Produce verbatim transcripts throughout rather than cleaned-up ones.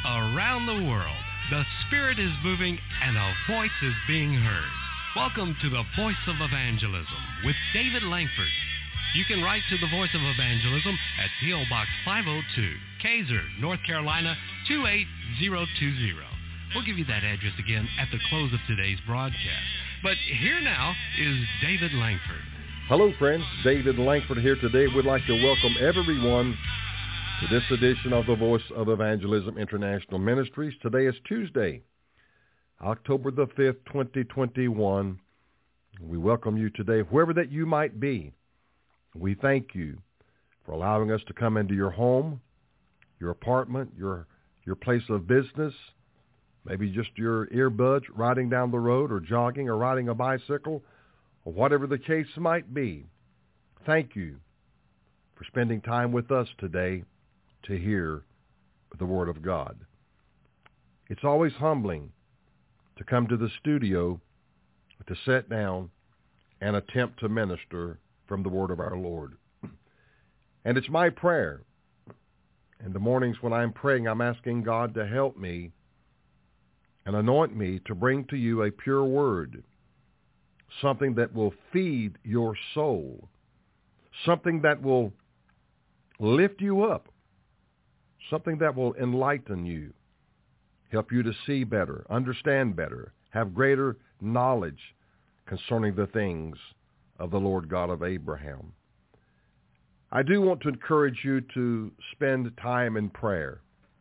Around the world, the Spirit is moving and a voice is being heard. Welcome to the Voice of Evangelism with David Langford. You can write to the Voice of Evangelism at P O. Box five oh two, Kaiser, North Carolina, two eight zero two zero. We'll give you that address again at the close of today's broadcast. But here now is David Langford. Hello, friends. David Langford here today. We'd like to welcome everyone to this edition of the Voice of Evangelism International Ministries. Today is Tuesday, October the fifth, twenty twenty-one. We welcome you today, wherever that you might be. We thank you for allowing us to come into your home, your apartment, your your place of business, maybe just your earbuds, riding down the road or jogging or riding a bicycle, or whatever the case might be. Thank you for spending time with us today to hear the Word of God. It's always humbling to come to the studio, to sit down and attempt to minister from the Word of our Lord. And it's my prayer. In the mornings when I'm praying, I'm asking God to help me and anoint me to bring to you a pure word, something that will feed your soul, something that will lift you up, something that will enlighten you, help you to see better, understand better, have greater knowledge concerning the things of the Lord God of Abraham. I do want to encourage you to spend time in prayer.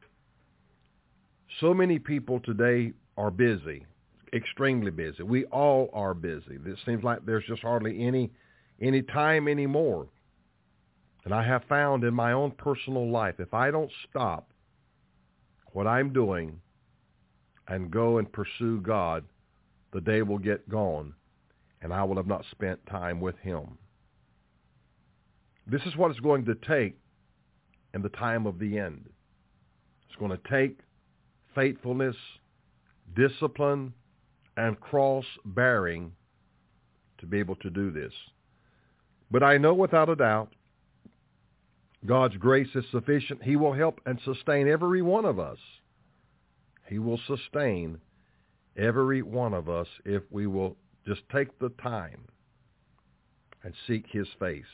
So many people today are busy, extremely busy. We all are busy. It seems like there's just hardly any any time anymore. And I have found in my own personal life, if I don't stop what I'm doing and go and pursue God, the day will get gone, and I will have not spent time with Him. This is what it's going to take in the time of the end. It's going to take faithfulness, discipline, and cross-bearing to be able to do this. But I know without a doubt, God's grace is sufficient. He will help and sustain every one of us. He will sustain every one of us if we will just take the time and seek His face.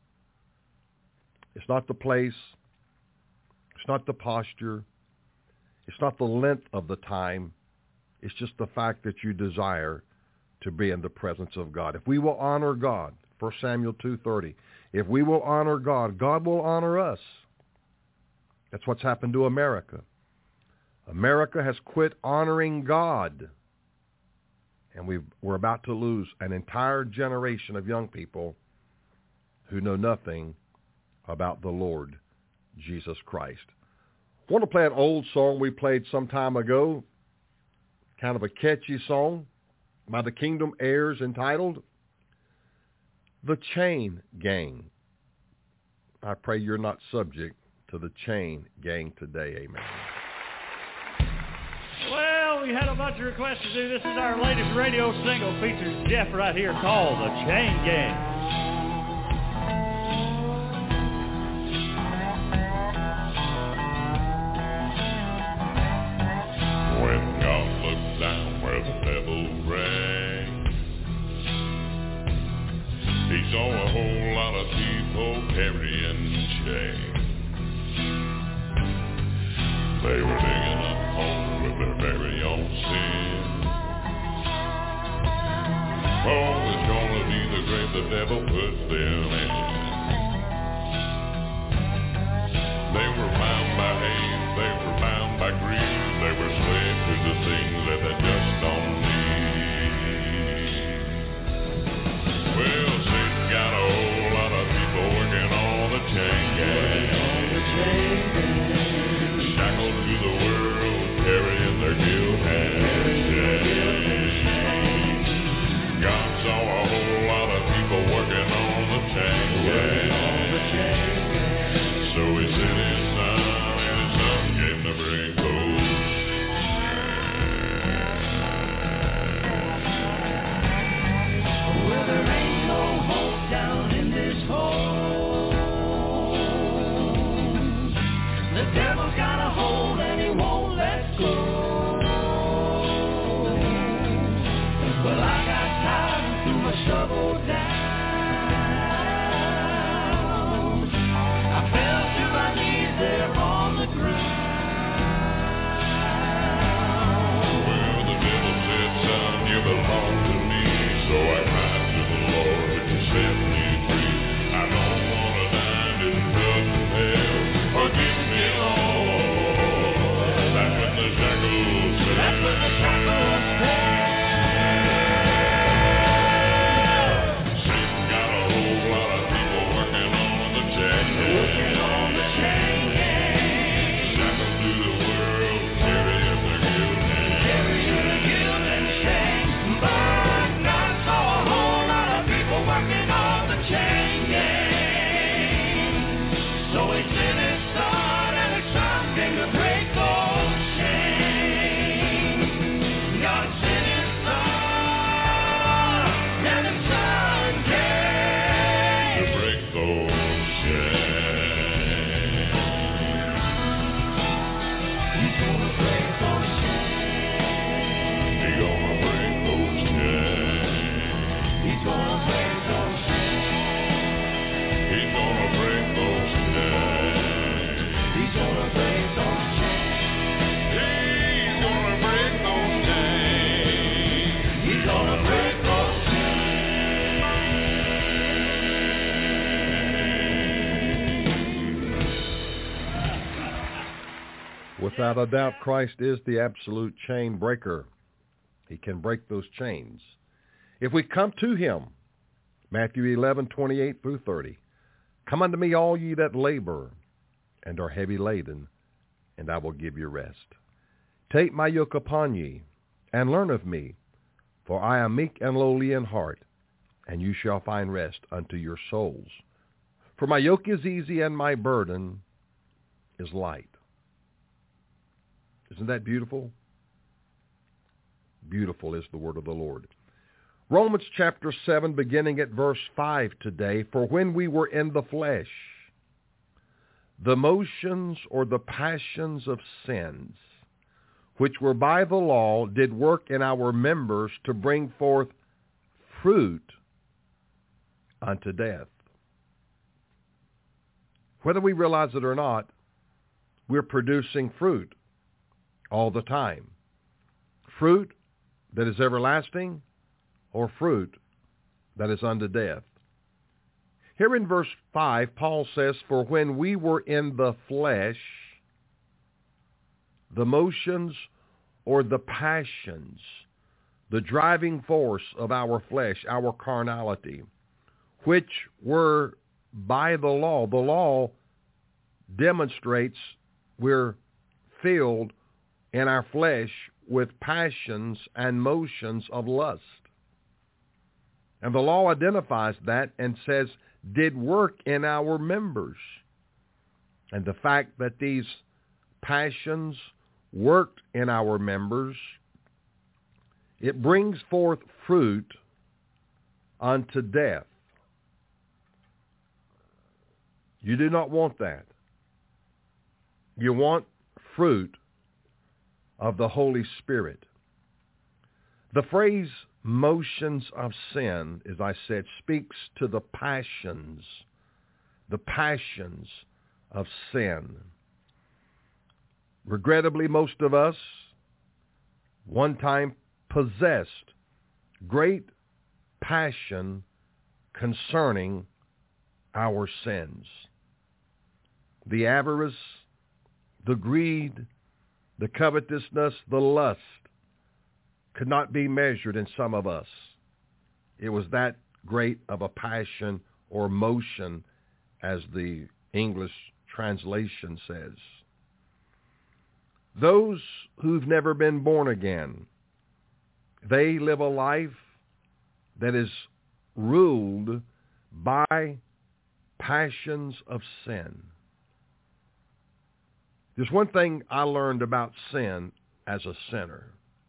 It's not the place. It's not the posture. It's not the length of the time. It's just the fact that you desire to be in the presence of God. If we will honor God, First Samuel two thirty, if we will honor God, God will honor us. That's what's happened to America. America has quit honoring God. And we've, we're about to lose an entire generation of young people who know nothing about the Lord Jesus Christ. I want to play an old song we played some time ago, kind of a catchy song by the Kingdom Heirs entitled The Chain Gang. I pray you're not subject to the chain gang today. Amen. Well, we had a bunch of requests to do. This is our latest radio single. Features Jeff right here called The Chain Gang. When God looks down where the devil reigns, He saw a whole lot of people carrying chains. They were digging a hole with their very own sin. Oh, it's gonna be the grave the devil puts them in. They were bound by hate, they were bound by greed, they were slaves to the things that they just don't need. Well, Satan got a whole lot of people working on the chain gang. Shackled to the world, carrying their guilt and shame. God saw a whole lot of people working on the chain gang. Without a doubt, Christ is the absolute chain breaker. He can break those chains. If we come to him, Matthew eleven, twenty-eight through thirty, come unto me, all ye that labor and are heavy laden, and I will give you rest. Take my yoke upon ye, and learn of me, for I am meek and lowly in heart, and you shall find rest unto your souls. For my yoke is easy, and my burden is light. Isn't that beautiful? Beautiful is the word of the Lord. Romans chapter seven, beginning at verse five today. For when we were in the flesh, the motions or the passions of sins, which were by the law, did work in our members to bring forth fruit unto death. Whether we realize it or not, we're producing fruit all the time. Fruit that is everlasting, or fruit that is unto death. Here in verse five, Paul says, for when we were in the flesh, the motions or the passions, the driving force of our flesh, our carnality, which were by the law. The law demonstrates we're filled in our flesh with passions and motions of lust. And the law identifies that and says, did work in our members. And the fact that these passions worked in our members, it brings forth fruit unto death. You do not want that. You want fruit of the Holy Spirit. The phrase motions of sin, as I said, speaks to the passions, the passions of sin. Regrettably, most of us one time possessed great passion concerning our sins. The avarice, the greed, the covetousness, the lust could not be measured in some of us. It was that great of a passion or motion, as the English translation says. Those who've never been born again, they live a life that is ruled by passions of sin. There's one thing I learned about sin as a sinner.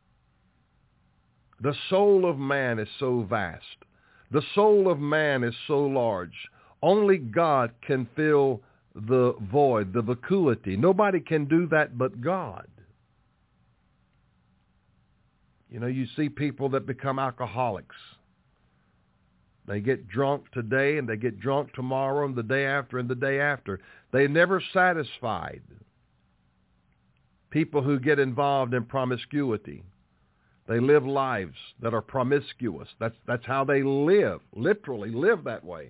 The soul of man is so vast. The soul of man is so large. Only God can fill the void, the vacuity. Nobody can do that but God. You know, you see people that become alcoholics. They get drunk today and they get drunk tomorrow and the day after and the day after. They're never satisfied. People who get involved in promiscuity. They live lives that are promiscuous. That's, that's how they live, literally live that way.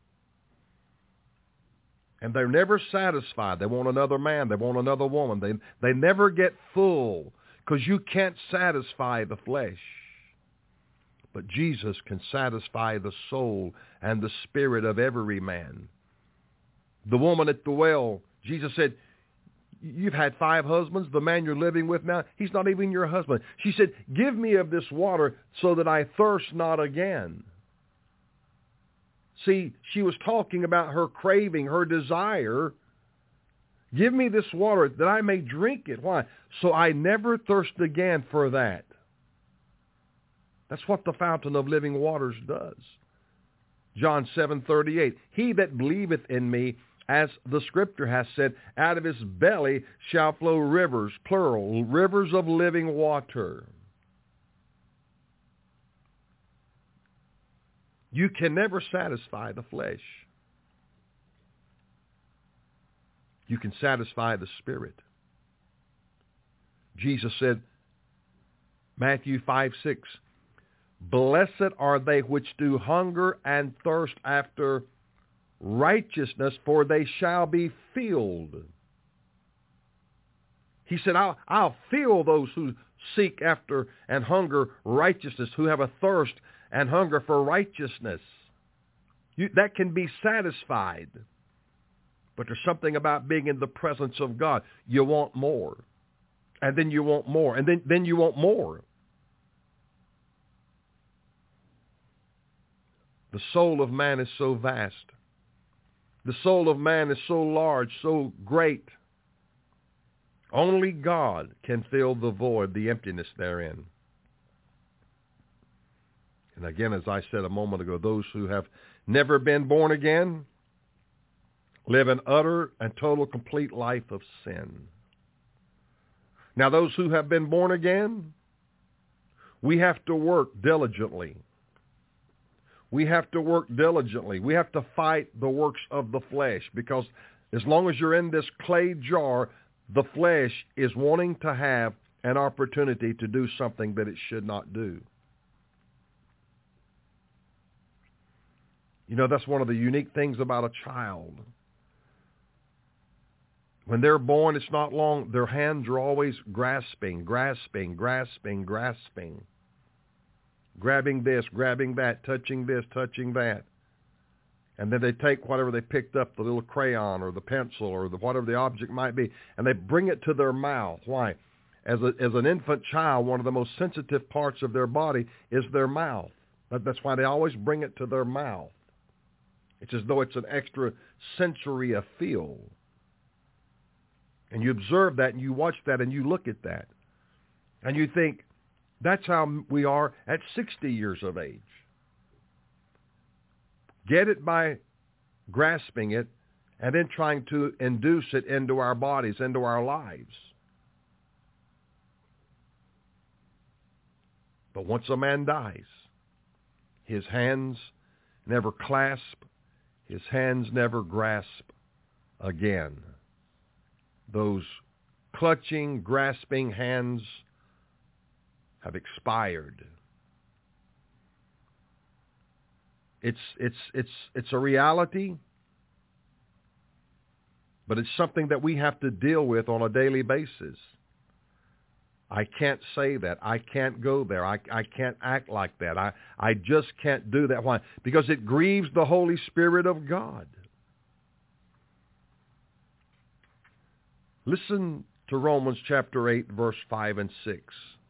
And they're never satisfied. They want another man. They want another woman. They, they never get full because you can't satisfy the flesh. But Jesus can satisfy the soul and the spirit of every man. The woman at the well, Jesus said, you've had five husbands. The man you're living with now, he's not even your husband. She said, give me of this water so that I thirst not again. See, she was talking about her craving, her desire. Give me this water that I may drink it. Why? So I never thirst again for that. That's what the fountain of living waters does. John seven thirty-eight, he that believeth in me, as the scripture has said, out of his belly shall flow rivers, plural, rivers of living water. You can never satisfy the flesh. You can satisfy the spirit. Jesus said, Matthew five six, blessed are they which do hunger and thirst after righteousness, for they shall be filled. He said, I'll, I'll fill those who seek after and hunger righteousness, who have a thirst and hunger for righteousness. You, that can be satisfied. But there's something about being in the presence of God. You want more. And then you want more. And then, then you want more. The soul of man is so vast. The soul of man is so large, so great. Only God can fill the void, the emptiness therein. And again, as I said a moment ago, those who have never been born again live an utter and total complete life of sin. Now, those who have been born again, we have to work diligently. We have to work diligently. We have to fight the works of the flesh, because as long as you're in this clay jar, the flesh is wanting to have an opportunity to do something that it should not do. You know, that's one of the unique things about a child. When they're born, it's not long. Their hands are always grasping, grasping, grasping, grasping. Grabbing this, grabbing that, touching this, touching that. And then they take whatever they picked up, the little crayon or the pencil or the whatever the object might be, and they bring it to their mouth. Why? As a, as an infant child, one of the most sensitive parts of their body is their mouth. That, that's why they always bring it to their mouth. It's as though it's an extra sensory feel. And you observe that and you watch that and you look at that. And you think, that's how we are at sixty years of age. Get it by grasping it and then trying to induce it into our bodies, into our lives. But once a man dies, his hands never clasp, his hands never grasp again. Those clutching, grasping hands have expired. It's it's it's it's a reality, but it's something that we have to deal with on a daily basis. I can't say that. I can't go there. I I can't act like that. I, I just can't do that. Why? Because it grieves the Holy Spirit of God. Listen to Romans chapter eight, verse five and six.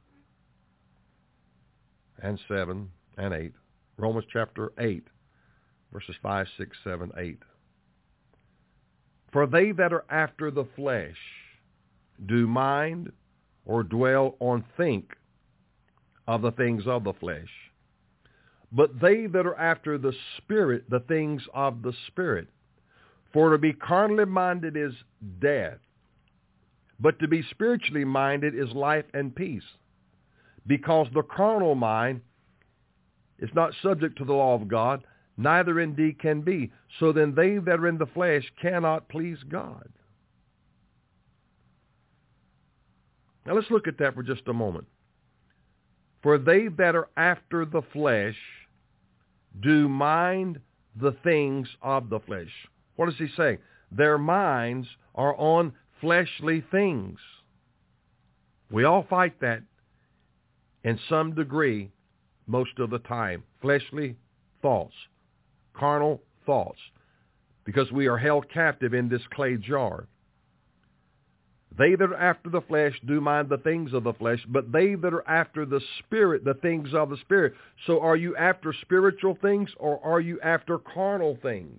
And seven and eight. Romans chapter eight, verses five, six, seven, eight. For they that are after the flesh do mind or dwell or think of the things of the flesh. But they that are after the Spirit, the things of the Spirit. For to be carnally minded is death, but to be spiritually minded is life and peace. Because the carnal mind is not subject to the law of God, neither indeed can be. So then they that are in the flesh cannot please God. Now let's look at that for just a moment. For they that are after the flesh do mind the things of the flesh. What is he saying? Their minds are on fleshly things. We all fight that in some degree most of the time. Fleshly thoughts, carnal thoughts, because we are held captive in this clay jar. They that are after the flesh do mind the things of the flesh, but they that are after the Spirit, the things of the Spirit. So are you after spiritual things or are you after carnal things?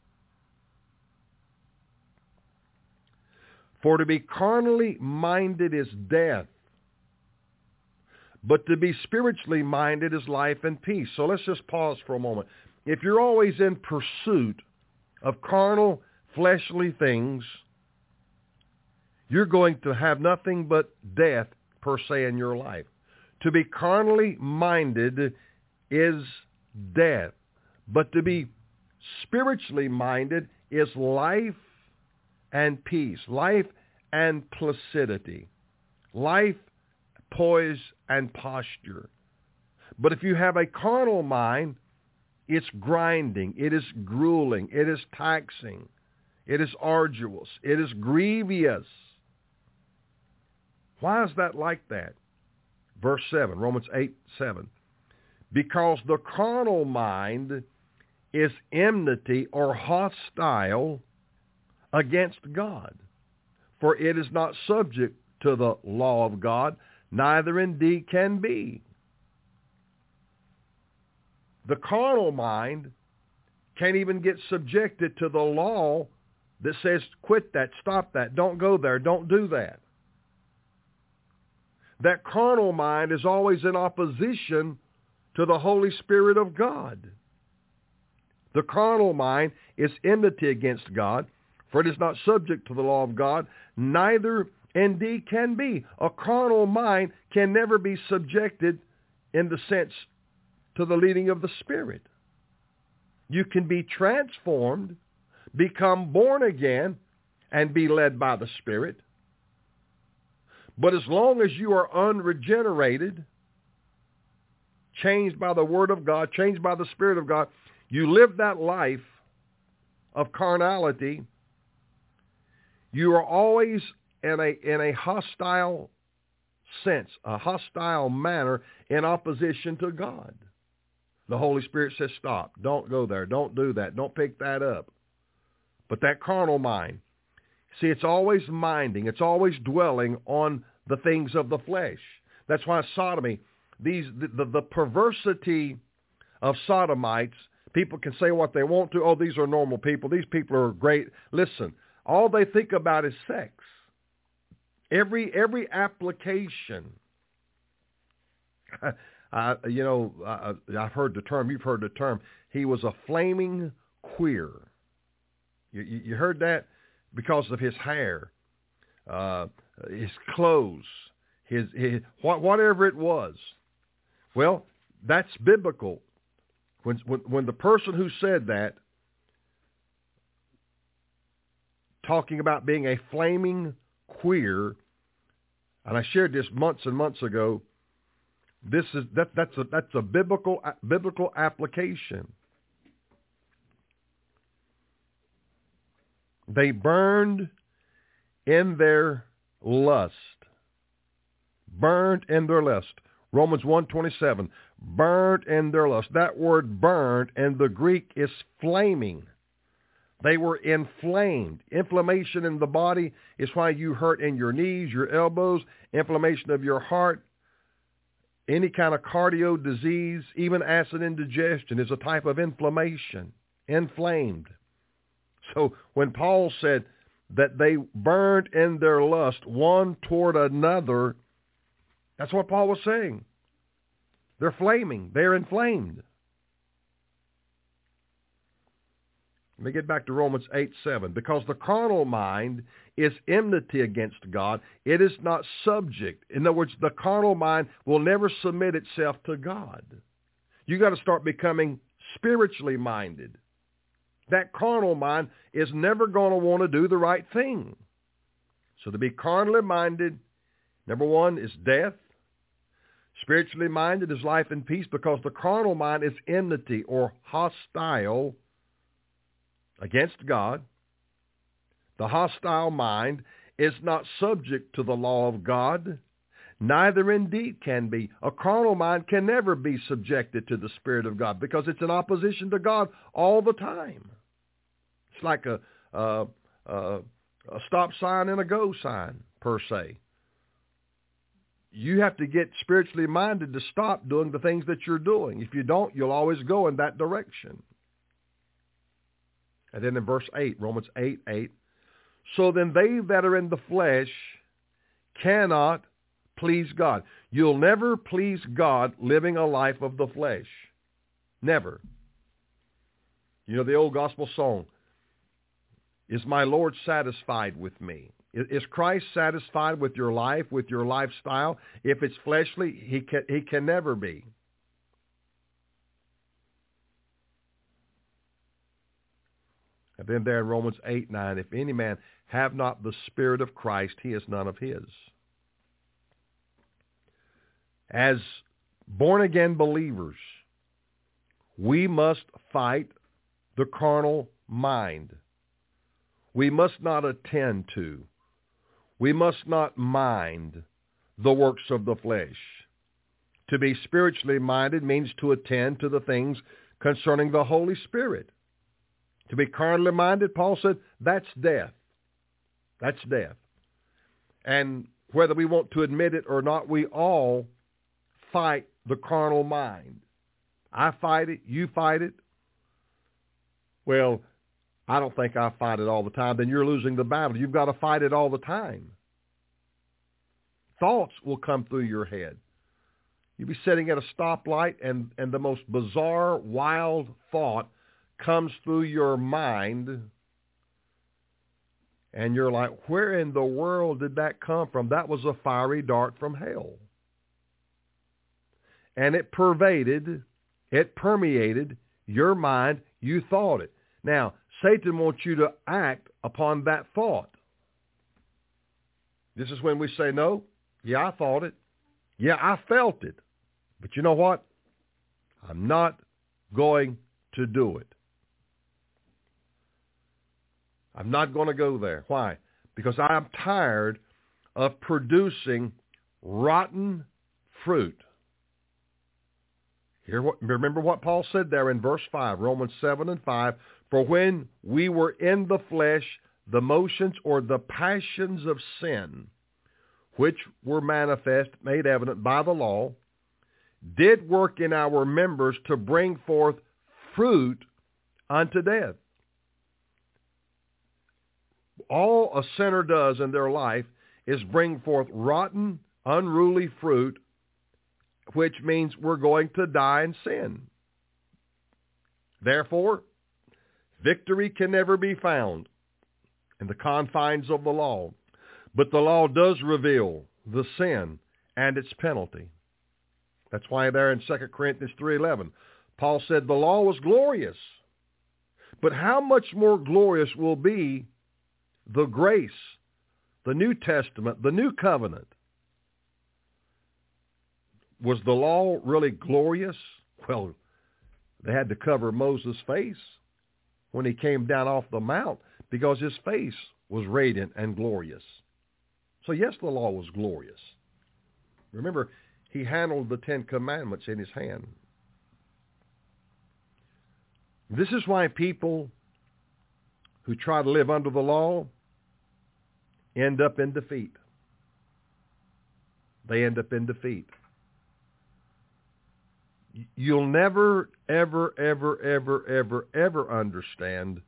For to be carnally minded is death, but to be spiritually minded is life and peace. So let's just pause for a moment. If you're always in pursuit of carnal, fleshly things, you're going to have nothing but death per se in your life. To be carnally minded is death, but to be spiritually minded is life and peace, life and placidity, life, poise, and posture. But if you have a carnal mind, it's grinding, it is grueling, it is taxing, it is arduous, it is grievous. Why is that like that? Verse seven, Romans eight, seven. Because the carnal mind is enmity or hostile against God, for it is not subject to the law of God, neither indeed can be. The carnal mind can't even get subjected to the law that says quit that, stop that, don't go there, don't do that. That carnal mind is always in opposition to the Holy Spirit of God. The carnal mind is enmity against God, for it is not subject to the law of God, neither indeed can be. A carnal mind can never be subjected in the sense to the leading of the Spirit. You can be transformed, become born again, and be led by the Spirit. But as long as you are unregenerated, changed by the Word of God, changed by the Spirit of God, you live that life of carnality, you are always in a in a hostile sense, a hostile manner in opposition to God. The Holy Spirit says, stop, don't go there, don't do that, don't pick that up. But that carnal mind, see, it's always minding, it's always dwelling on the things of the flesh. That's why sodomy, these the, the, the perversity of sodomites, people can say what they want to. Oh, these are normal people. These people are great. Listen, all they think about is sex. Every every application. I, you know, I, I've heard the term. You've heard the term. He was a flaming queer. You, you, you heard that because of his hair, uh, his clothes, his, his whatever it was. Well, that's biblical. When, when when the person who said that, talking about being a flaming queer, and I shared this months and months ago. This is that that's a that's a biblical biblical application. They burned in their lust. Burned in their lust. Romans one twenty-seven. Burned in their lust. That word burned in the Greek is flaming. They were inflamed. Inflammation in the body is why you hurt in your knees, your elbows, inflammation of your heart. Any kind of cardio disease, even acid indigestion, is a type of inflammation, inflamed. So when Paul said that they burned in their lust one toward another, that's what Paul was saying. They're flaming. They're inflamed. Let me get back to Romans eight seven. Because the carnal mind is enmity against God. It is not subject. In other words, the carnal mind will never submit itself to God. You got to start becoming spiritually minded. That carnal mind is never going to want to do the right thing. So to be carnally minded, number one, is death. Spiritually minded is life and peace, because the carnal mind is enmity or hostile against God. The hostile mind is not subject to the law of God, neither indeed can be. A carnal mind can never be subjected to the Spirit of God, because it's in opposition to God all the time. It's like a, a, a, a stop sign and a go sign, per se. You have to get spiritually minded to stop doing the things that you're doing. If you don't, you'll always go in that direction. And then in verse eight, Romans eight, eight, so then they that are in the flesh cannot please God. You'll never please God living a life of the flesh. Never. You know the old gospel song, is my Lord satisfied with me? Is Christ satisfied with your life, with your lifestyle? If it's fleshly, he can, he can never be. And then there in Romans eight, nine, if any man have not the Spirit of Christ, he is none of his. As born-again believers, we must fight the carnal mind. We must not attend to, we must not mind the works of the flesh. To be spiritually minded means to attend to the things concerning the Holy Spirit. To be carnally minded, Paul said, that's death. That's death. And whether we want to admit it or not, we all fight the carnal mind. I fight it. You fight it. Well, I don't think I fight it all the time. Then you're losing the battle. You've got to fight it all the time. Thoughts will come through your head. You'll be sitting at a stoplight and, and the most bizarre, wild thought comes through your mind. And you're like, where in the world did that come from? That was a fiery dart from hell. And it pervaded, it permeated your mind. You thought it. Now, Satan wants you to act upon that thought. This is when we say, no, yeah, I thought it. Yeah, I felt it. But you know what? I'm not going to do it. I'm not going to go there. Why? Because I'm tired of producing rotten fruit. Here, what, remember what Paul said there in verse five, Romans seven and five. For when we were in the flesh, the motions or the passions of sin, which were manifest, made evident by the law, did work in our members to bring forth fruit unto death. All a sinner does in their life is bring forth rotten, unruly fruit, which means we're going to die in sin. Therefore, victory can never be found in the confines of the law. But the law does reveal the sin and its penalty. That's why there in Second Corinthians three eleven, Paul said the law was glorious. But how much more glorious will be the grace, the New Testament, the New Covenant? Was the law really glorious? Well, they had to cover Moses' face when he came down off the mount because his face was radiant and glorious. So yes, the law was glorious. Remember, he handled the Ten Commandments in his hand. This is why people who try to live under the law end up in defeat. They end up in defeat. You'll never, ever, ever, ever, ever, ever understand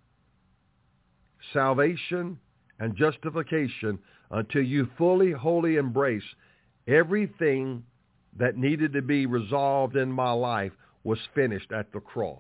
salvation and justification until you fully, wholly embrace everything that needed to be resolved in my life was finished at the cross.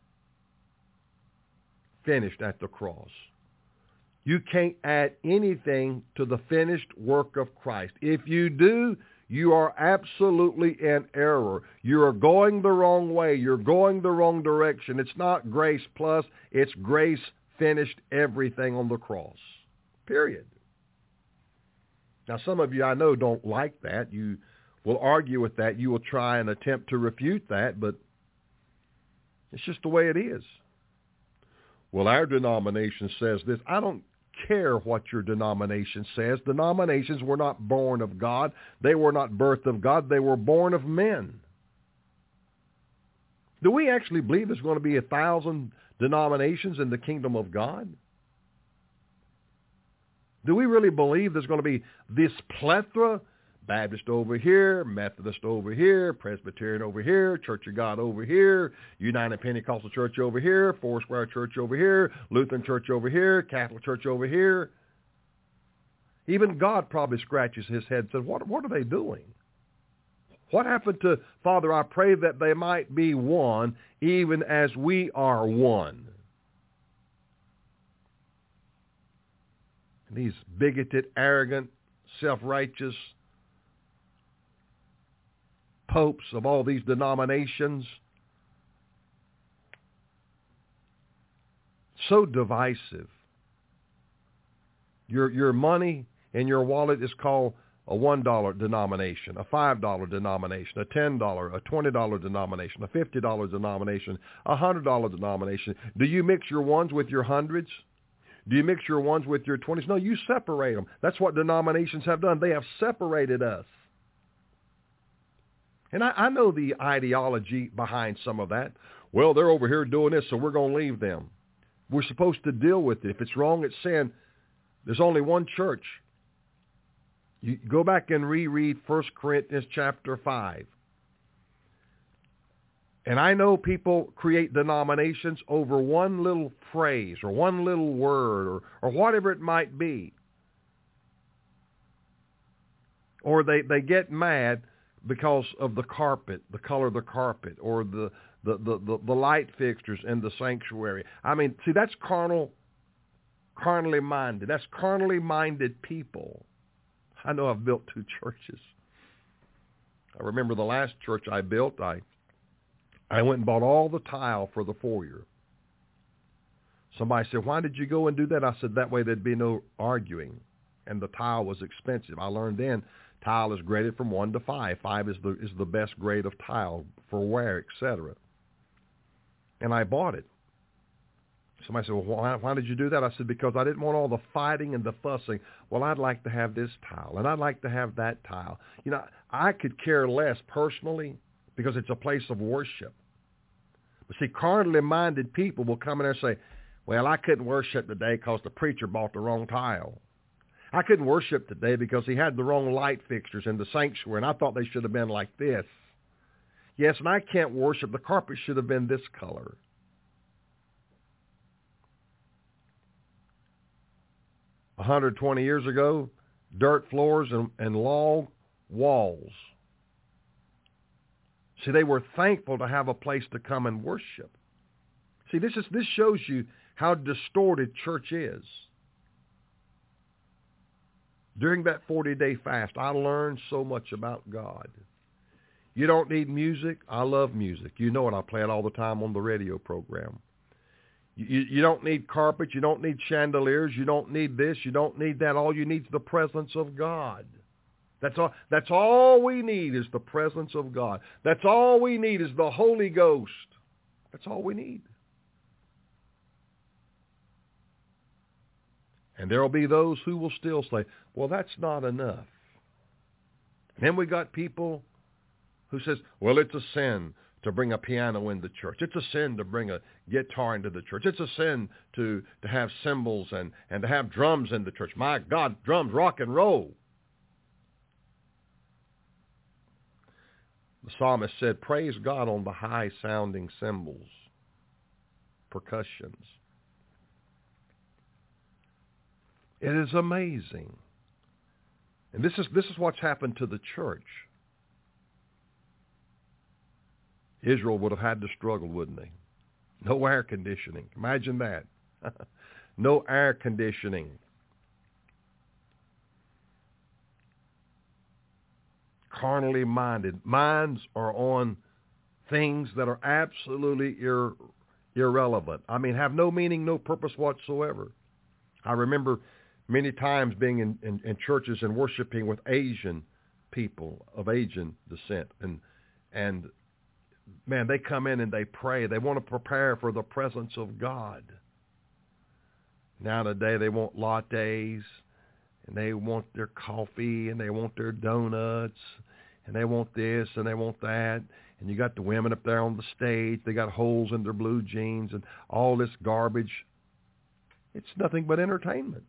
Finished at the cross. You can't add anything to the finished work of Christ. If you do, you are absolutely in error. You are going the wrong way. You're going the wrong direction. It's not grace plus. It's grace finished everything on the cross. Period. Now, some of you I know don't like that. You will argue with that. You will try and attempt to refute that, but it's just the way it is. Well, our denomination says this. I don't care what your denomination says. Denominations were not born of God. They were not birthed of God. They were born of men. Do we actually believe there's going to be a thousand denominations in the kingdom of God? Do we really believe there's going to be this plethora? Baptist over here, Methodist over here, Presbyterian over here, Church of God over here, United Pentecostal Church over here, Foursquare Church over here, Lutheran Church over here, Catholic Church over here. Even God probably scratches his head and says, what, what are they doing? What happened to, Father, I pray that they might be one, even as we are one. And these bigoted, arrogant, self-righteous popes of all these denominations, so divisive. Your your money in your wallet is called a one dollar denomination, a five dollar denomination, a ten dollar, a twenty dollar denomination, a fifty dollar denomination, a one hundred dollar denomination. Do you mix your ones with your hundreds? Do you mix your ones with your twenties? No, you separate them. That's what denominations have done. They have separated us. And I, I know the ideology behind some of that. Well, they're over here doing this, so we're going to leave them. We're supposed to deal with it. If it's wrong, it's sin. There's only one church. You go back and reread First Corinthians chapter five. And I know people create denominations over one little phrase or one little word or, or whatever it might be. Or they, they get mad because of the carpet, the color of the carpet, or the, the, the, the, the light fixtures in the sanctuary. I mean, see, that's carnal, carnally minded. That's carnally minded people. I know I've built two churches. I remember the last church I built, I I went and bought all the tile for the foyer. Somebody said, why did you go and do that? I said, that way there'd be no arguing. And the tile was expensive. I learned then tile is graded from one to five. Five is the is the best grade of tile for wear, et cetera. And I bought it. Somebody said, well, why, why did you do that? I said, because I didn't want all the fighting and the fussing. Well, I'd like to have this tile, and I'd like to have that tile. You know, I could care less personally because it's a place of worship. But see, carnally minded people will come in there and say, well, I couldn't worship today because the preacher bought the wrong tile. I couldn't worship today because he had the wrong light fixtures in the sanctuary, and I thought they should have been like this. Yes, and I can't worship. The carpet should have been this color. one hundred twenty years ago, dirt floors and, and log walls. See, they were thankful to have a place to come and worship. See, this is this shows you how distorted church is. During that forty-day fast, I learned so much about God. You don't need music. I love music. You know it. I play it all the time on the radio program. You, you don't need carpet. You don't need chandeliers. You don't need this. You don't need that. All you need is the presence of God. That's all, that's all we need is the presence of God. That's all we need is the Holy Ghost. That's all we need. And there will be those who will still say, well, that's not enough. And then we got people who says, well, it's a sin to bring a piano in the church. It's a sin to bring a guitar into the church. It's a sin to, to have cymbals and, and to have drums in the church. My God, drums, rock and roll. The psalmist said, praise God on the high-sounding cymbals, percussions. It is amazing. And this is this is what's happened to the church. Israel would have had to struggle, wouldn't they? No air conditioning. Imagine that. No air conditioning. Carnally minded. Minds are on things that are absolutely ir- irrelevant. I mean, have no meaning, no purpose whatsoever. I remember many times being in, in, in churches and worshiping with Asian people of Asian descent. And, and man, they come in and they pray. They want to prepare for the presence of God. Now today they want lattes, and they want their coffee, and they want their donuts, and they want this, and they want that. And you got the women up there on the stage. They got holes in their blue jeans and all this garbage. It's nothing but entertainment.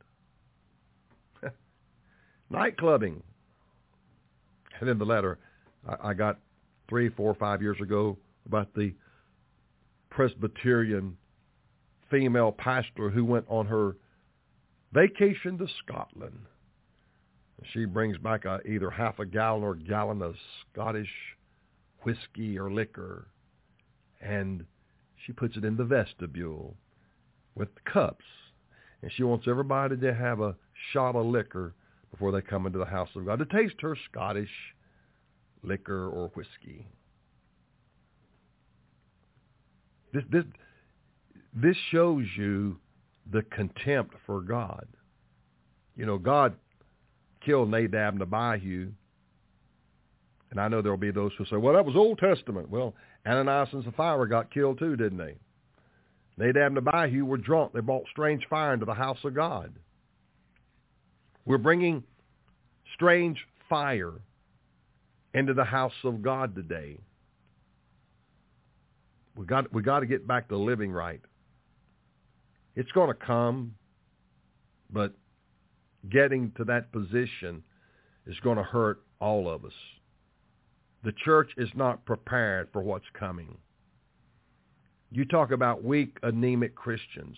Night clubbing. And in the letter I, I got three, four, five years ago about the Presbyterian female pastor who went on her vacation to Scotland. She brings back a, either half a gallon or a gallon of Scottish whiskey or liquor, and she puts it in the vestibule with cups. And she wants everybody to have a shot of liquor before they come into the house of God, to taste her Scottish liquor or whiskey. This, this, this shows you the contempt for God. You know, God killed Nadab and Abihu, and I know there will be those who say, well, that was Old Testament. Well, Ananias and Sapphira got killed too, didn't they? Nadab and Abihu were drunk. They brought strange fire into the house of God. We're bringing strange fire into the house of God today. We got we got to get back to living right. It's going to come, but getting to that position is going to hurt all of us. The church is not prepared for what's coming. You talk about weak, anemic Christians.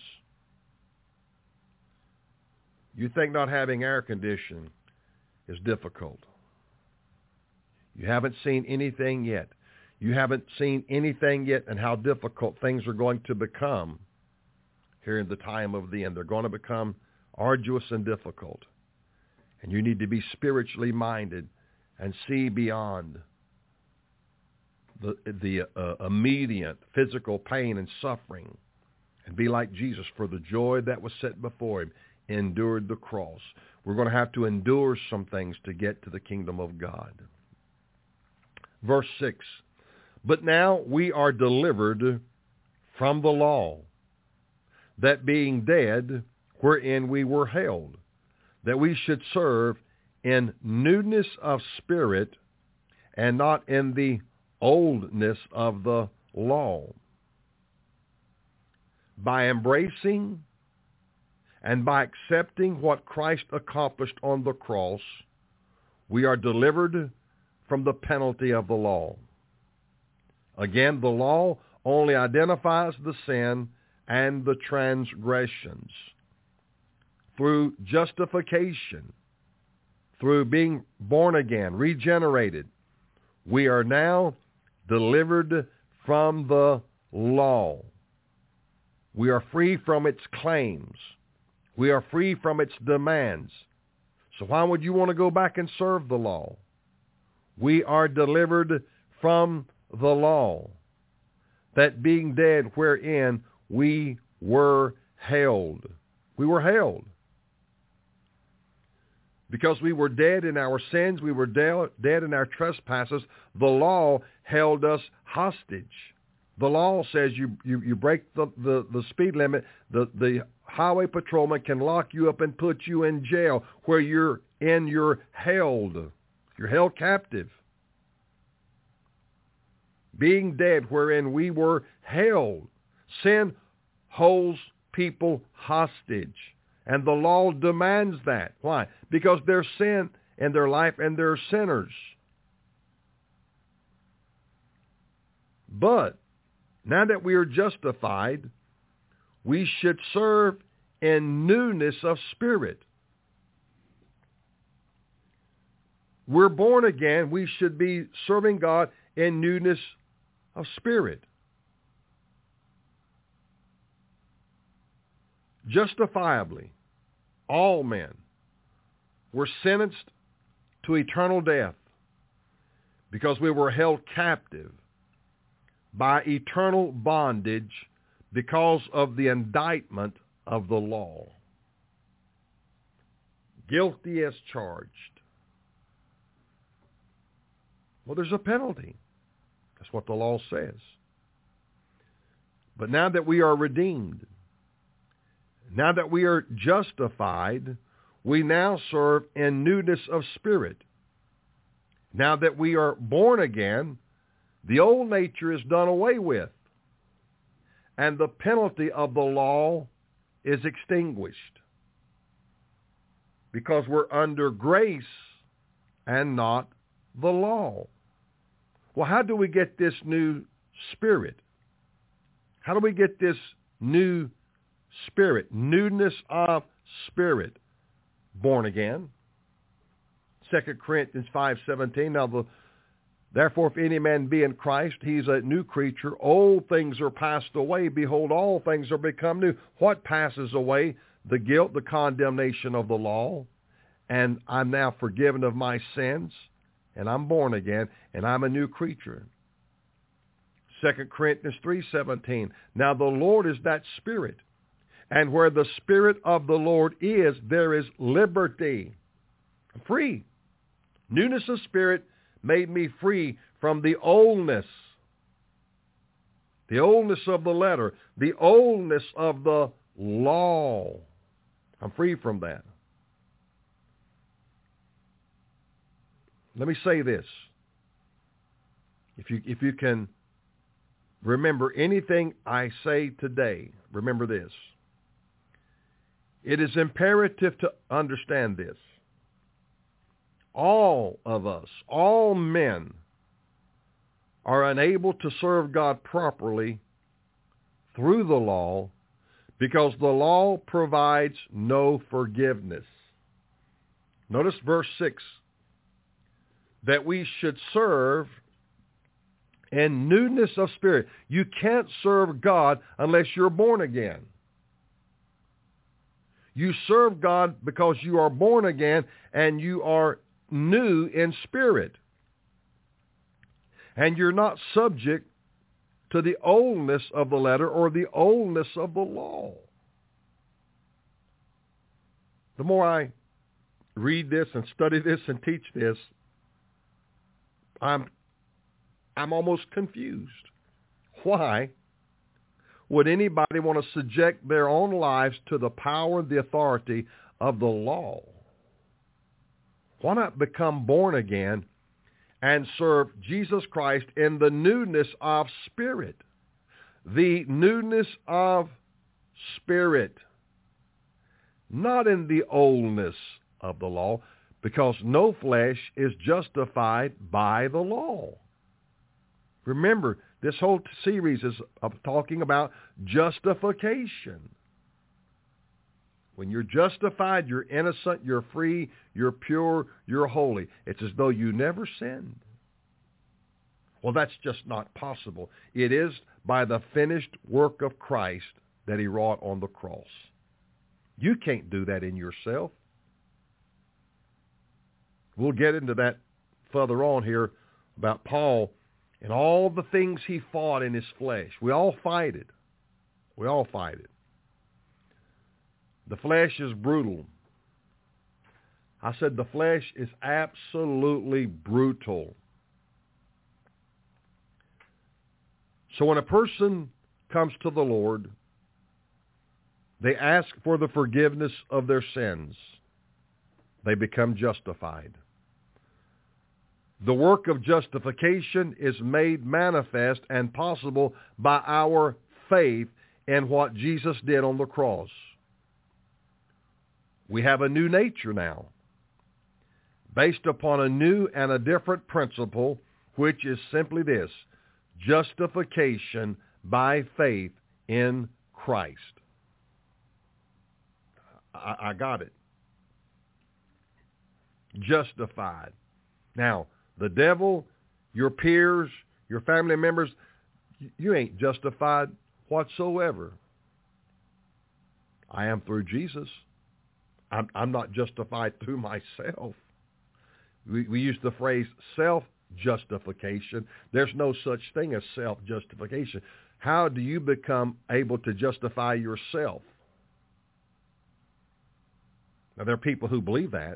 You think not having air conditioning is difficult. You haven't seen anything yet. You haven't seen anything yet and how difficult things are going to become here in the time of the end. They're going to become arduous and difficult. And you need to be spiritually minded and see beyond the, the uh, immediate physical pain and suffering and be like Jesus. For the joy that was set before him, endured the cross. We're going to have to endure some things to get to the kingdom of God. Verse six, but now we are delivered from the law, that being dead, wherein we were held, that we should serve in newness of spirit and not in the oldness of the law. By embracing and by accepting what Christ accomplished on the cross, we are delivered from the penalty of the law. Again, the law only identifies the sin and the transgressions. Through justification, through being born again, regenerated, we are now delivered from the law. We are free from its claims. We are free from its demands. So why would you want to go back and serve the law? We are delivered from the law, that being dead wherein we were held. We were held. Because we were dead in our sins, we were de- dead in our trespasses, the law held us hostage. The law says you, you, you break the, the, the speed limit, the, the highway patrolman can lock you up and put you in jail where you're in, you're held. You're held captive. Being dead wherein we were held. Sin holds people hostage. And the law demands that. Why? Because there's sin in their life and they're sinners. But now that we are justified, we should serve in newness of spirit. We're born again. We should be serving God in newness of spirit. Justifiably, all men were sentenced to eternal death because we were held captive by eternal bondage because of the indictment of the law. Guilty as charged. Well, there's a penalty. That's what the law says. But now that we are redeemed, now that we are justified, we now serve in newness of spirit. Now that we are born again, the old nature is done away with, and the penalty of the law is extinguished because we're under grace and not the law. Well, how do we get this new spirit? How do we get this new spirit? Newness of spirit. Born again. Second Corinthians five seventeen. Now, the, therefore, if any man be in Christ, he's a new creature. Old things are passed away. Behold, all things are become new. What passes away? The guilt, the condemnation of the law. And I'm now forgiven of my sins. And I'm born again. And I'm a new creature. Second Corinthians three seventeen. Now, the Lord is that Spirit. And where the Spirit of the Lord is, there is liberty. Free. Newness of spirit made me free from the oldness the oldness of the letter, the oldness of the law. I'm free from that. Let me say this. If you, if you can remember anything I say today, remember this. It is imperative to understand this. All of us, all men, are unable to serve God properly through the law because the law provides no forgiveness. Notice verse six, that we should serve in newness of spirit. You can't serve God unless you're born again. You serve God because you are born again and you are new in spirit. And you're not subject to the oldness of the letter or the oldness of the law. The more I read this and study this and teach this, I'm I'm almost confused. Why would anybody want to subject their own lives to the power and the authority of the law? Why not become born again and serve Jesus Christ in the newness of spirit? The newness of spirit. Not in the oldness of the law, because no flesh is justified by the law. Remember, this whole series is of talking about justification. When you're justified, you're innocent, you're free, you're pure, you're holy. It's as though you never sinned. Well, that's just not possible. It is by the finished work of Christ that he wrought on the cross. You can't do that in yourself. We'll get into that further on here about Paul and all the things he fought in his flesh. We all fight it. We all fight it. The flesh is brutal. I said the flesh is absolutely brutal. So when a person comes to the Lord, they ask for the forgiveness of their sins. They become justified. The work of justification is made manifest and possible by our faith in what Jesus did on the cross. We have a new nature now, based upon a new and a different principle, which is simply this: justification by faith in Christ. I, I got it. Justified. Now, the devil, your peers, your family members, you ain't justified whatsoever. I am through Jesus. I'm, I'm not justified through myself. We, we use the phrase self-justification. There's no such thing as self-justification. How do you become able to justify yourself? Now, there are people who believe that.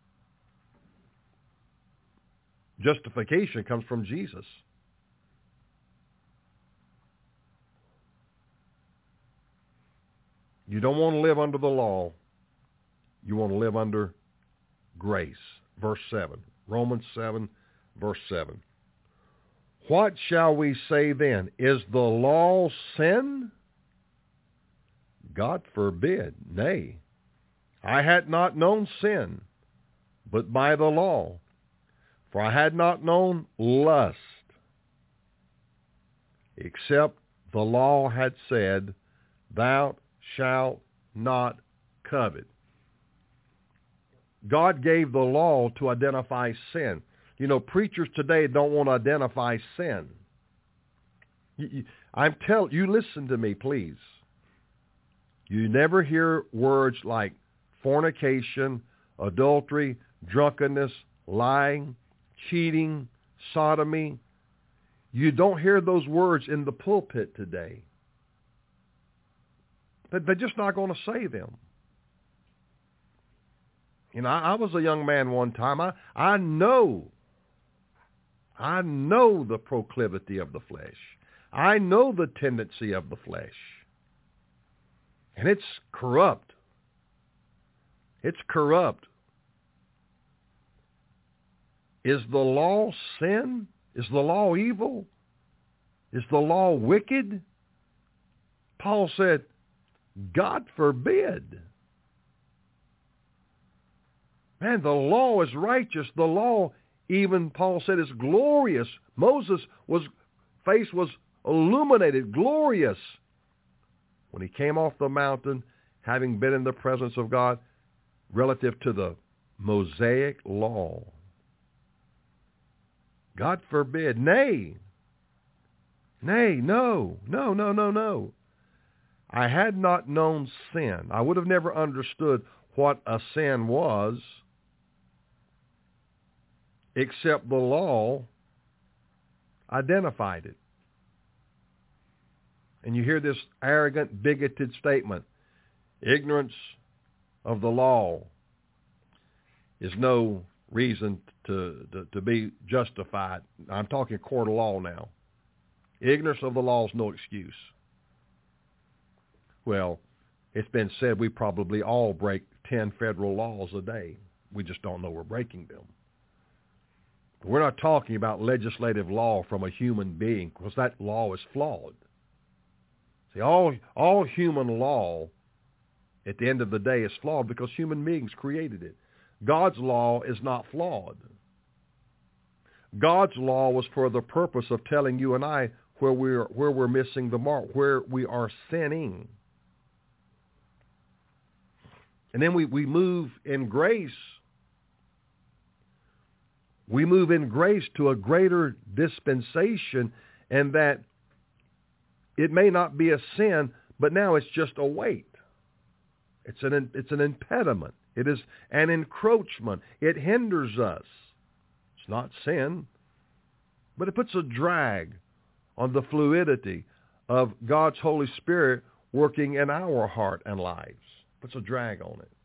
Justification comes from Jesus. You don't want to live under the law. You want to live under grace. Verse seven. Romans seven, verse seven. What shall we say then? Is the law sin? God forbid. Nay, I had not known sin, but by the law. For I had not known lust, except the law had said, thou shalt not covet. God gave the law to identify sin. You know, preachers today don't want to identify sin. You, you, I'm tell you, listen to me, please. You never hear words like fornication, adultery, drunkenness, lying, cheating, sodomy. You don't hear those words in the pulpit today. They're just not going to say them. You know, I, I was a young man one time. I, I know, I know the proclivity of the flesh. I know the tendency of the flesh. And it's corrupt. It's corrupt. Is the law sin? Is the law evil? Is the law wicked? Paul said, God forbid. Man, the law is righteous. The law, even Paul said, is glorious. Moses' was, face was illuminated, glorious. When he came off the mountain, having been in the presence of God, relative to the Mosaic law. God forbid. Nay. Nay, no, no, no, no, no. I had not known sin. I would have never understood what a sin was, except the law identified it. And you hear this arrogant, bigoted statement, ignorance of the law is no reason to, to, to be justified. I'm talking court of law now. Ignorance of the law is no excuse. Well, it's been said we probably all break ten federal laws a day. We just don't know we're breaking them. We're not talking about legislative law from a human being, because that law is flawed. See, all, all human law, at the end of the day, is flawed because human beings created it. God's law is not flawed. God's law was for the purpose of telling you and I where we're, where we're missing the mark, where we are sinning. And then we, we move in grace. We move in grace to a greater dispensation, and that it may not be a sin, but now it's just a weight. It's an, it's an impediment. It is an encroachment. It hinders us. It's not sin, but it puts a drag on the fluidity of God's Holy Spirit working in our heart and lives. Puts a drag on it.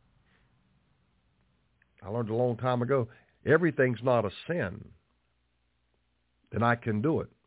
I learned a long time ago, everything's not a sin, then I can do it.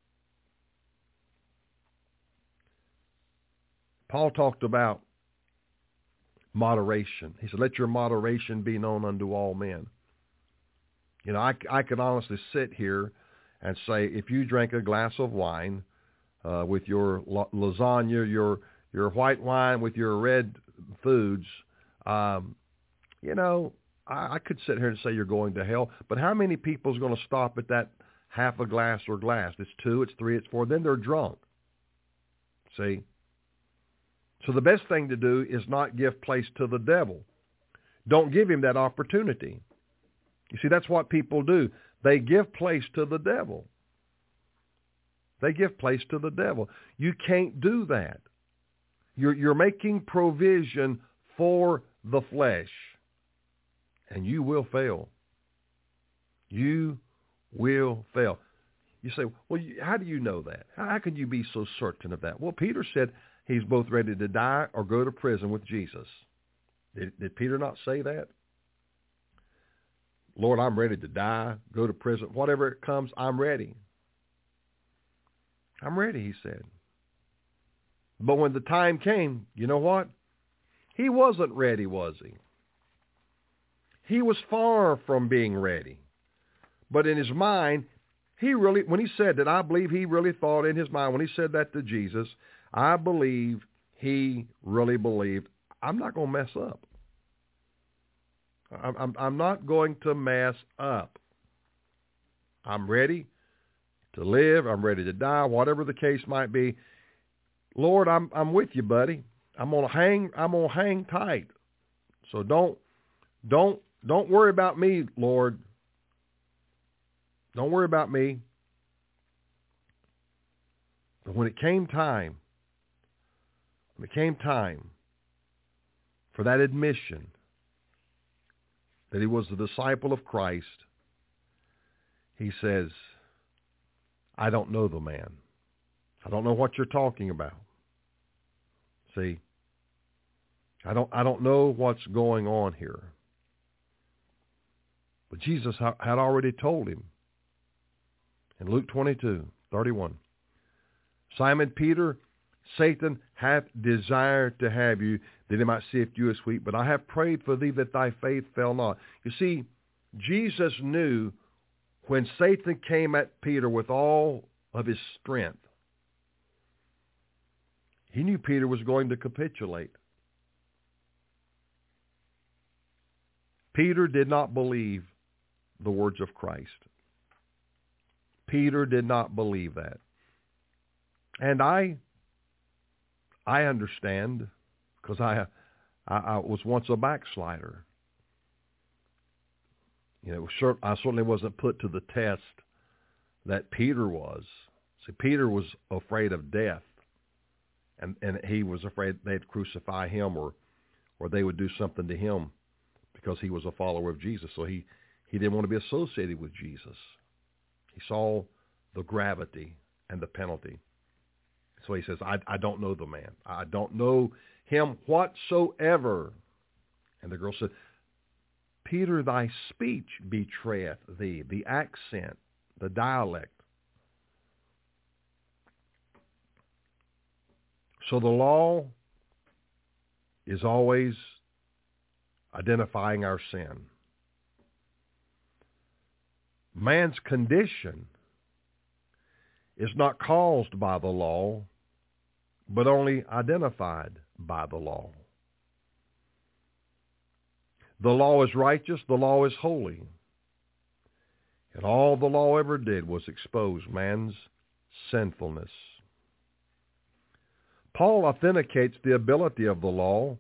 Paul talked about moderation. He said, let your moderation be known unto all men. You know, I, I could honestly sit here and say, if you drank a glass of wine uh, with your lasagna, your your white wine with your red foods, um, you know, I, I could sit here and say you're going to hell. But how many people is going to stop at that half a glass or glass? It's two, it's three, it's four. Then they're drunk. See? So the best thing to do is not give place to the devil. Don't give him that opportunity. You see, that's what people do. They give place to the devil. They give place to the devil. You can't do that. You're, you're making provision for the flesh, and you will fail. You will fail. You say, well, how do you know that? How can you be so certain of that? Well, Peter said he's both ready to die or go to prison with Jesus. Did, did Peter not say that? Lord, I'm ready to die, go to prison. Whatever it comes, I'm ready. I'm ready, he said. But when the time came, you know what? He wasn't ready, was he? He was far from being ready. But in his mind, he really, when he said that, I believe he really thought in his mind, when he said that to Jesus, I believe he really believed, I'm not going to mess up. I'm, I'm, I'm not going to mess up. I'm ready to live. I'm ready to die, whatever the case might be. Lord, I'm I'm with you, buddy. I'm gonna hang. I'm gonna hang tight. So don't don't don't worry about me, Lord. Don't worry about me. But when it came time, when it came time for that admission that he was the disciple of Christ, he says, I don't know the man. I don't know what you're talking about. See, I don't I don't know what's going on here. But Jesus had already told him in Luke twenty-two, thirty-one, Simon Peter, Satan hath desired to have you, that he might sift you as wheat. But I have prayed for thee that thy faith fail not. You see, Jesus knew when Satan came at Peter with all of his strength, he knew Peter was going to capitulate. Peter did not believe the words of Christ. Peter did not believe that. And I I understand, because I, I I was once a backslider. You know, sure, I certainly wasn't put to the test that Peter was. See, Peter was afraid of death, and, and he was afraid they'd crucify him or or they would do something to him because he was a follower of Jesus. So he, he didn't want to be associated with Jesus. He saw the gravity and the penalty. So he says, I, I don't know the man. I don't know him whatsoever. And the girl said, Peter, thy speech betrayeth thee, the accent, the dialect. So the law is always identifying our sin. Man's condition is not caused by the law, but only identified by the law. The law is righteous, the law is holy. And all the law ever did was expose man's sinfulness. Paul authenticates the ability of the law.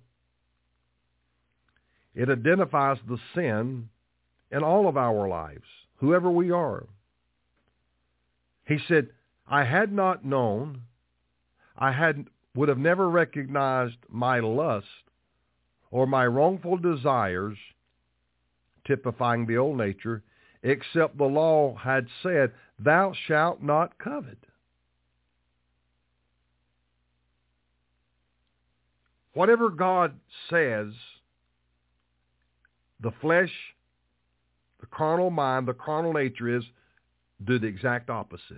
It identifies the sin in all of our lives, whoever we are. He said, I had not known, I had would have never recognized my lust or my wrongful desires, typifying the old nature, except the law had said, thou shalt not covet. Whatever God says, the flesh, the carnal mind, the carnal nature is, do the exact opposite.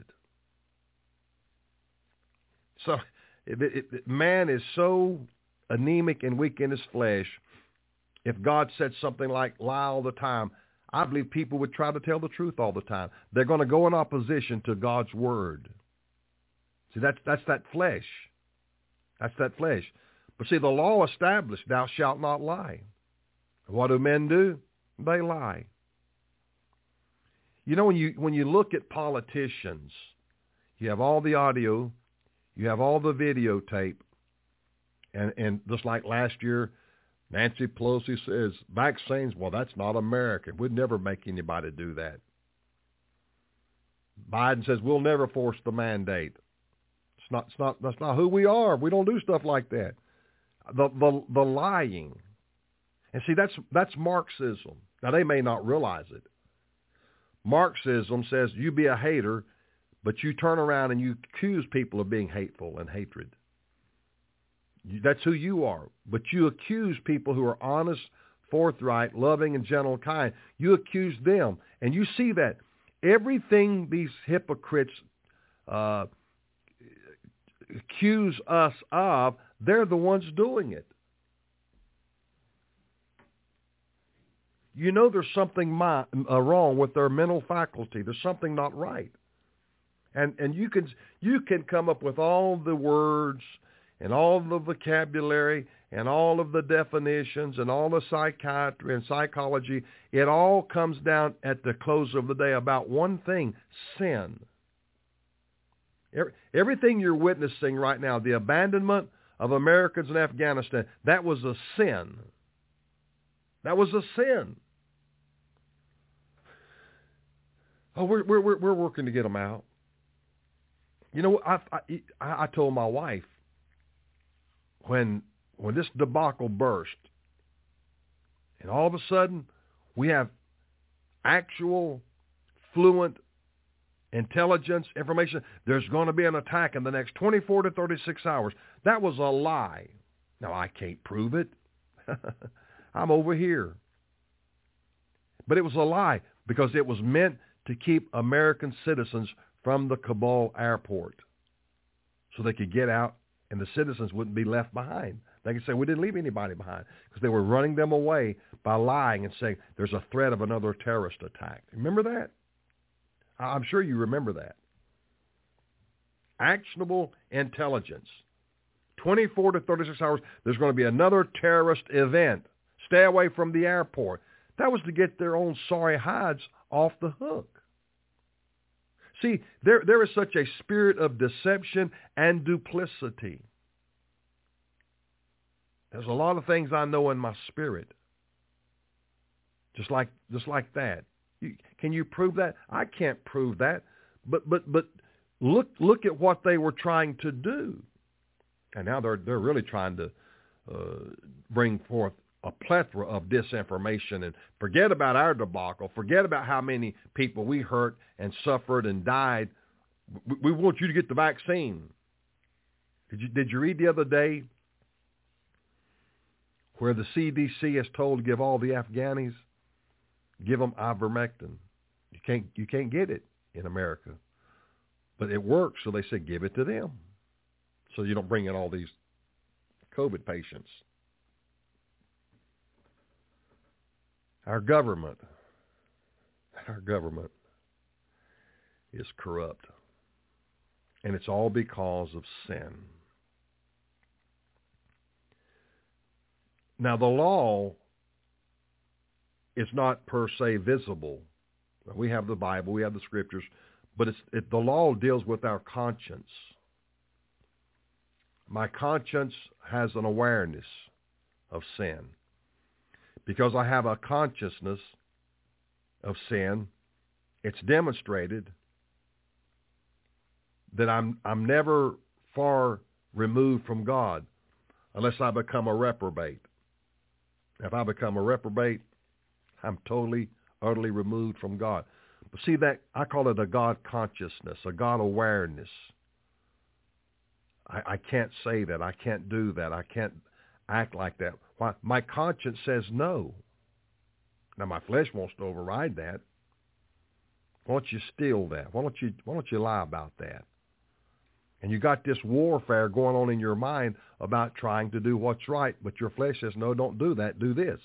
So it, it, it, man is so anemic and weak in his flesh. If God said something like lie all the time, I believe people would try to tell the truth all the time. They're going to go in opposition to God's word. See, that's, that's that flesh. That's that flesh. But see, the law established, thou shalt not lie. What do men do? They lie. You know, when you when you look at politicians, you have all the audio, you have all the videotape, and, and just like last year, Nancy Pelosi says, vaccines, well, that's not American. We'd never make anybody do that. Biden says, we'll never force the mandate. It's not, it's not, that's not who we are. We don't do stuff like that. The, the, the lying. And see, that's, that's Marxism. Now, they may not realize it. Marxism says you be a hater, but you turn around and you accuse people of being hateful and hatred. That's who you are. But you accuse people who are honest, forthright, loving, and gentle, kind. You accuse them. And you see that. Everything these hypocrites uh, accuse us of, they're the ones doing it. You know there's something my, uh, wrong with their mental faculty. There's something not right. And and you can you can come up with all the words and all the vocabulary and all of the definitions and all the psychiatry and psychology. It all comes down at the close of the day about one thing, sin. Everything you're witnessing right now, the abandonment of Americans in Afghanistan, that was a sin. That was a sin. Oh, we're we're we're working to get them out. You know, I I, I told my wife when when this debacle burst, and all of a sudden we have actual, fluent intelligence information. There's going to be an attack in the next twenty-four to thirty-six hours. That was a lie. Now I can't prove it. I'm over here. But it was a lie because it was meant to keep American citizens from the Kabul airport. so they could get out and the citizens wouldn't be left behind. They could say, we didn't leave anybody behind, because they were running them away by lying and saying there's a threat of another terrorist attack. Remember that? I'm sure you remember that. Actionable intelligence. twenty-four to thirty-six hours, there's going to be another terrorist event. Stay away from the airport. That was to get their own sorry hides off the hook. See, there, there is such a spirit of deception and duplicity. There's a lot of things I know in my spirit. Just like, just like that. You, can you prove that? I can't prove that. But, but, but look, look at what they were trying to do. And now they're, they're really trying to uh, bring forth a plethora of disinformation, and forget about our debacle. Forget about how many people we hurt and suffered and died. We, we want you to get the vaccine. Did you, did you read the other day where the C D C is told to give all the Afghanis, give them ivermectin? You can't, you can't get it in America, but it works. So they said, give it to them, so you don't bring in all these COVID patients. Our government, our government is corrupt, and it's all because of sin. Now, the law is not per se visible. We have the Bible, we have the Scriptures, but it's, it, the law deals with our conscience. My conscience has an awareness of sin. Because I have a consciousness of sin, it's demonstrated that I'm I'm never far removed from God unless I become a reprobate. If I become a reprobate, I'm totally, utterly removed from God. But see, that I call it a God consciousness, a God awareness. I, I can't say that. I can't do that. I can't act like that. Why? My conscience says no. Now my flesh wants to override that. Why don't you steal that? Why don't you why don't you lie about that? And you got this warfare going on in your mind about trying to do what's right, but your flesh says, no, don't do that, do this.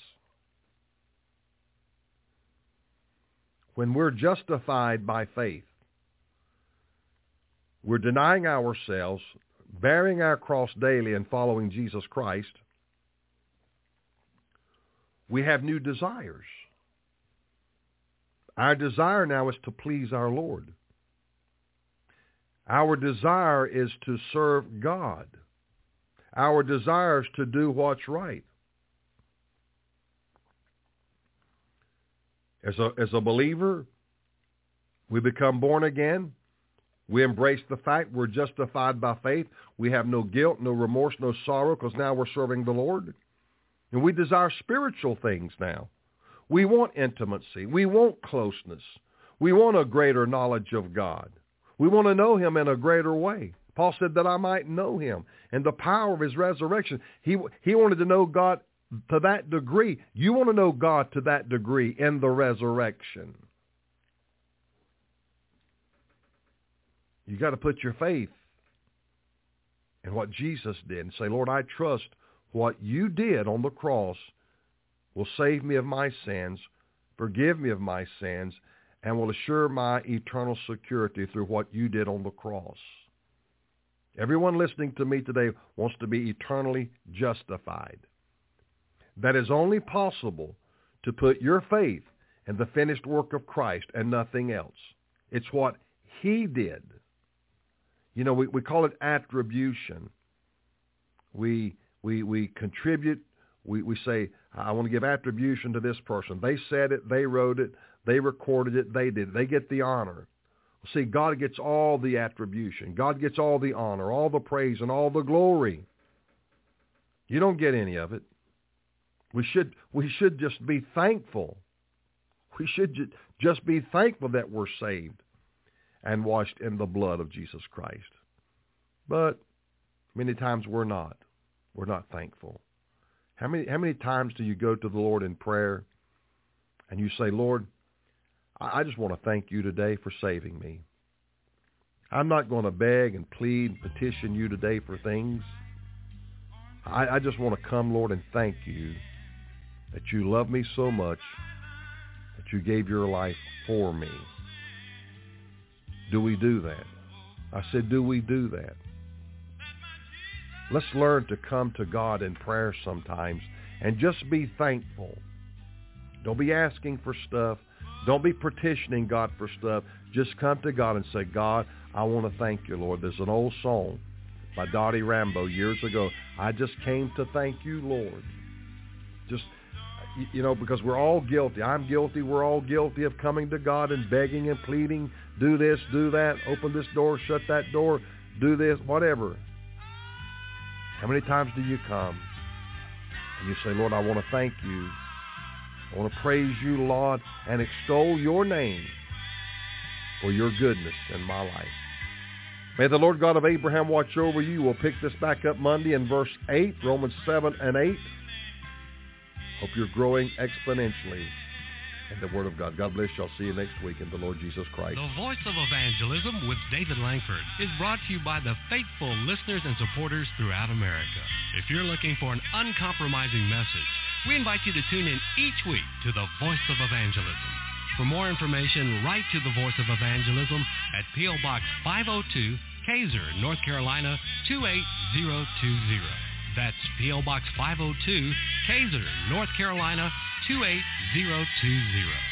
When we're justified by faith, we're denying ourselves, bearing our cross daily and following Jesus Christ. We have new desires. Our desire now is to please our Lord. Our desire is to serve God. Our desire is to do what's right. As a, as a believer, we become born again. We embrace the fact we're justified by faith. We have no guilt, no remorse, no sorrow, because now we're serving the Lord. And we desire spiritual things now. We want intimacy. We want closeness. We want a greater knowledge of God. We want to know him in a greater way. Paul said that I might know him and the power of his resurrection. He, he wanted to know God to that degree. You want to know God to that degree in the resurrection. You got to put your faith in what Jesus did and say, Lord, I trust what you did on the cross will save me of my sins, forgive me of my sins, and will assure my eternal security through what you did on the cross. Everyone listening to me today wants to be eternally justified. That is only possible to put your faith in the finished work of Christ and nothing else. It's what he did. You know, we, we call it attribution. We we we contribute. We, we say, I want to give attribution to this person. They said it. They wrote it. They recorded it. They did. They get the honor. See, God gets all the attribution. God gets all the honor, all the praise, and all the glory. You don't get any of it. We should we should just be thankful. We should ju- just be thankful that we're saved and washed in the blood of Jesus Christ. But many times we're not. We're not thankful. How many how many times do you go to the Lord in prayer and you say, Lord, I just want to thank you today for saving me. I'm not going to beg and plead and petition you today for things. I, I just want to come, Lord, and thank you that you love me so much that you gave your life for me. Do we do that? I said, do we do that? Let's learn to come to God in prayer sometimes and just be thankful. Don't be asking for stuff. Don't be petitioning God for stuff. Just come to God and say, God, I want to thank you, Lord. There's an old song by Dottie Rambo years ago. I just came to thank you, Lord. Just, you know, because we're all guilty. I'm guilty. We're all guilty of coming to God and begging and pleading. Do this, do that. Open this door, shut that door. Do this, whatever. How many times do you come and you say, Lord, I want to thank you. I want to praise you, Lord, and extol your name for your goodness in my life. May the Lord God of Abraham watch over you. We'll pick this back up Monday in verse eight, Romans seven and eight. Hope you're growing exponentially in the Word of God. God bless you. I'll see you next week in the Lord Jesus Christ. The Voice of Evangelism with David Langford is brought to you by the faithful listeners and supporters throughout America. If you're looking for an uncompromising message, we invite you to tune in each week to the Voice of Evangelism. For more information, write to the Voice of Evangelism at P O. Box five oh two, Kaiser, North Carolina, two eight zero two zero. That's P O. Box five oh two, Kaiser, North Carolina, two eight zero two zero.